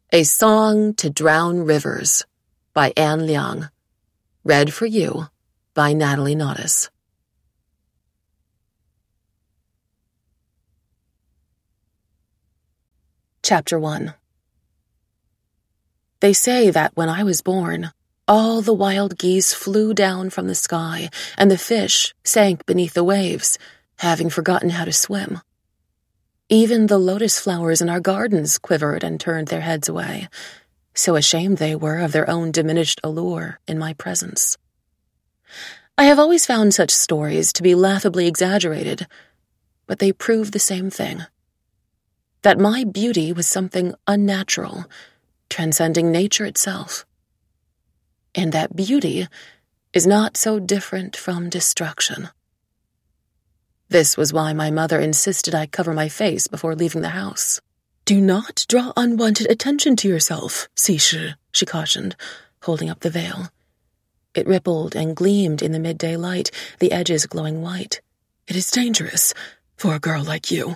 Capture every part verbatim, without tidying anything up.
A Song to Drown Rivers by Anne Liang. Read for you by Natalie Naudus. Chapter one. They say that when I was born, all the wild geese flew down from the sky, and the fish sank beneath the waves, having forgotten how to swim. Even the lotus flowers in our gardens quivered and turned their heads away, so ashamed they were of their own diminished allure in my presence. I have always found such stories to be laughably exaggerated, but they prove the same thing. That my beauty was something unnatural, transcending nature itself. And that beauty is not so different from destruction. This was why my mother insisted I cover my face before leaving the house. "Do not draw unwanted attention to yourself, Sishi," she cautioned, holding up the veil. It rippled and gleamed in the midday light, the edges glowing white. "It is dangerous for a girl like you."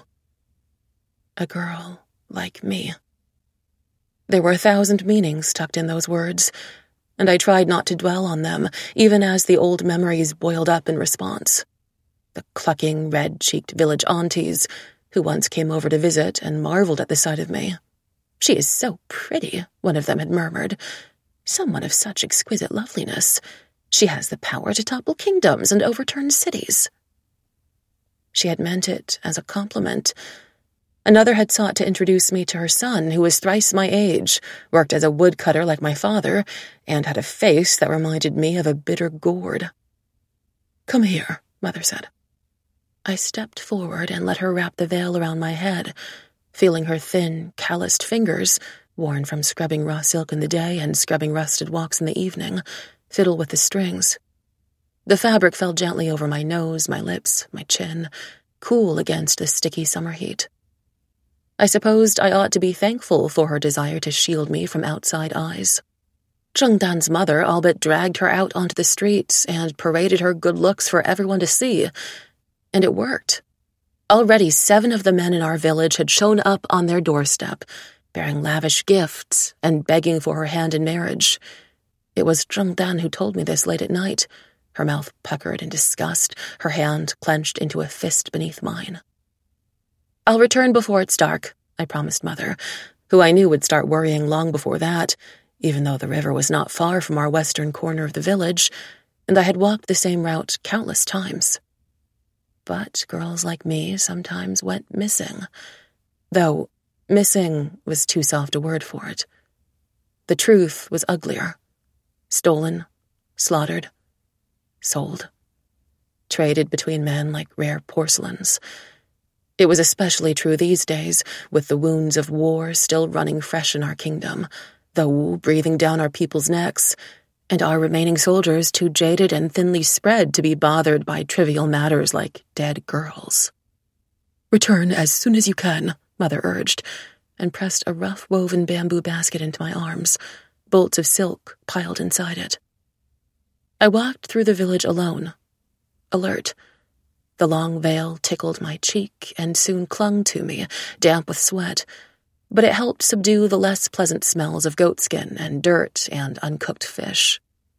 A girl like me. There were a thousand meanings tucked in those words, and I tried not to dwell on them, even as the old memories boiled up in response. The clucking, red-cheeked village aunties who once came over to visit and marveled at the sight of me. "She is so pretty," one of them had murmured. "Someone of such exquisite loveliness. She has the power to topple kingdoms and overturn cities." She had meant it as a compliment. Another had sought to introduce me to her son, who was thrice my age, worked as a woodcutter like my father, and had a face that reminded me of a bitter gourd. "Come here," Mother said. I stepped forward and let her wrap the veil around my head, feeling her thin, calloused fingers, worn from scrubbing raw silk in the day and scrubbing rusted walks in the evening, fiddle with the strings. The fabric fell gently over my nose, my lips, my chin, cool against the sticky summer heat. I supposed I ought to be thankful for her desire to shield me from outside eyes. Zheng Dan's mother all but dragged her out onto the streets and paraded her good looks for everyone to see. And it worked. Already seven of the men in our village had shown up on their doorstep, bearing lavish gifts and begging for her hand in marriage. It was Zheng Dan who told me this late at night, her mouth puckered in disgust, her hand clenched into a fist beneath mine. "I'll return before it's dark," I promised Mother, who I knew would start worrying long before that, even though the river was not far from our western corner of the village, and I had walked the same route countless times. But girls like me sometimes went missing, though missing was too soft a word for it. The truth was uglier. Stolen, slaughtered, sold, traded between men like rare porcelains. It was especially true these days, with the wounds of war still running fresh in our kingdom, the Wu breathing down our people's necks, and our remaining soldiers too jaded and thinly spread to be bothered by trivial matters like dead girls. "Return as soon as you can," Mother urged, and pressed a rough-woven bamboo basket into my arms, bolts of silk piled inside it. I walked through the village alone, alert. The long veil tickled my cheek and soon clung to me, damp with sweat, but it helped subdue the less pleasant smells of goatskin and dirt and uncooked fish.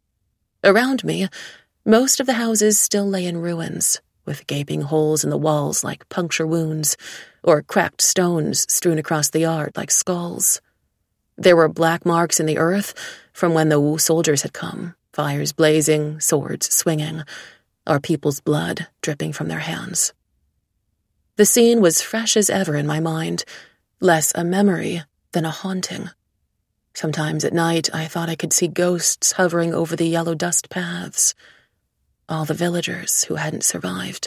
Around me, most of the houses still lay in ruins, with gaping holes in the walls like puncture wounds, or cracked stones strewn across the yard like skulls. There were black marks in the earth from when the Wu soldiers had come, fires blazing, swords swinging, our people's blood dripping from their hands. The scene was fresh as ever in my mind, less a memory than a haunting. Sometimes at night I thought I could see ghosts hovering over the yellow dust paths, all the villagers who hadn't survived.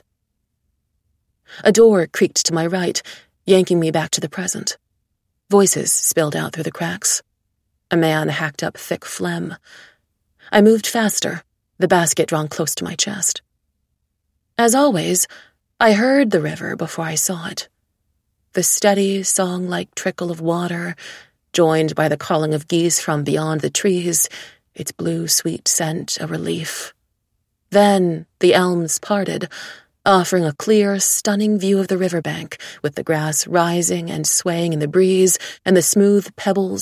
A door creaked to my right, yanking me back to the present. Voices spilled out through the cracks. A man hacked up thick phlegm. I moved faster, the basket drawn close to my chest. As always, I heard the river before I saw it. The steady, song-like trickle of water, joined by the calling of geese from beyond the trees, its blue, sweet scent a relief. Then the elms parted, offering a clear, stunning view of the riverbank, with the grass rising and swaying in the breeze and the smooth pebbles